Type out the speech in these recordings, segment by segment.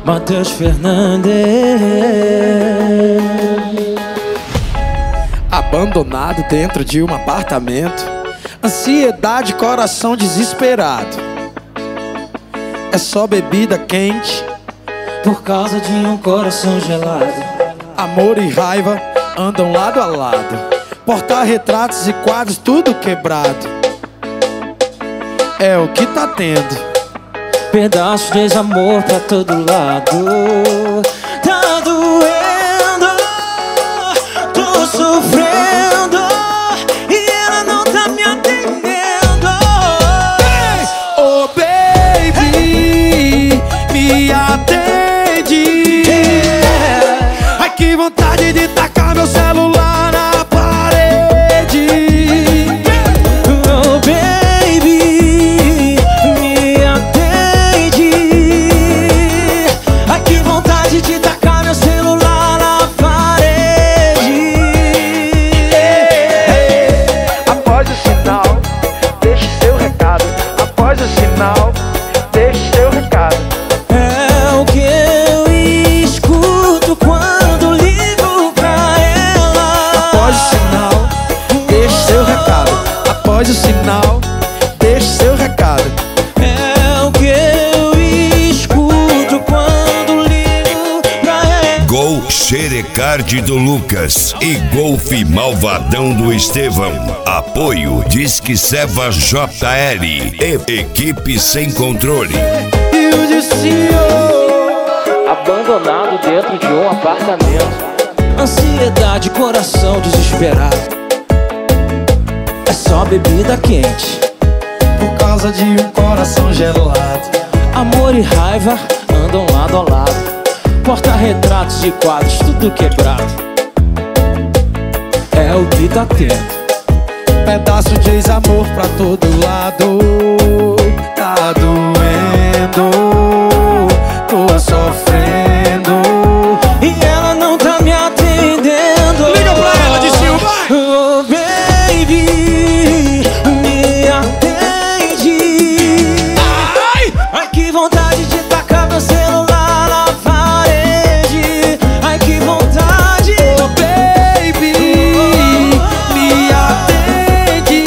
Matheus Fernandes. Abandonado dentro de um apartamento, ansiedade, coração desesperado. É só bebida quente Por causa de um coração gelado. Amor e raiva andam lado a lado. Porta-retratos e quadros tudo quebrado. É o que tá tendo. Pedaços de desamor pra todo lado. Tá doendo, tô sofrendo e ela não tá me atendendo. Oh baby, me atende. Ai que vontade de tacar meu celular na parede. Oh baby, me atende. Ai que vontade de tacar meu celular na parede. Após o sinal, deixe seu recado. Após o sinal, deixe seu recado. É o que eu escuto quando ligo pra ela. Após o sinal, deixe seu recado. Após o sinal, deixe seu recado. É o que eu escuto quando ligo pra ela. Gol Xerecard do Lucas e Golfe Malvadão do Estevão. Apoio Disque Seva JL e Equipe Sem Controle. E o destino. Abandonado dentro de um apartamento. Ansiedade, coração desesperado. É só bebida quente. Por causa de um coração gelado. Amor e raiva andam lado a lado. Porta-retratos e quadros tudo quebrado. É o que tá tendo. Pedaço de ex-amor pra todo lado. Tá doendo, tô sofrendo. E ela não tá me atendendo. Liga pra ela, Distinho, vai! Oh baby, me atende. Ai que vontade de tacar meu celular na parede. Ai que vontade. Oh baby, me atende.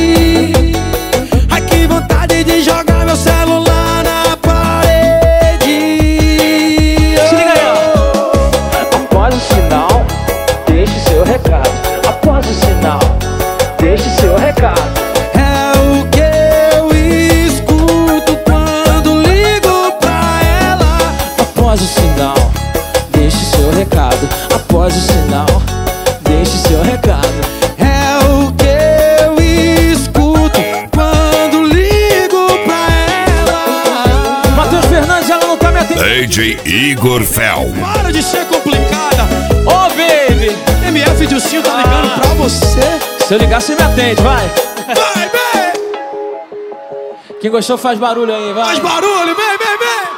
Ai que vontade de jogar meu celular na parede. Se liga aí, ó. Após o sinal, deixe seu recado. Após o sinal, deixe seu recado. É o que eu escuto quando ligo pra ela. Após o sinal, deixe seu recado. Após o sinal, deixe seu recado. É o que eu escuto quando ligo pra ela. Matheus Fernandes, ela não tá me atendendo. DJ Igor Fel. Para de ser complicada. Ô baby, MF Dilcinho tá ligando pra você. se eu ligar você me atende, vai. Vai, vem! Quem gostou faz barulho aí, vai. Faz barulho, vem, vem, vem!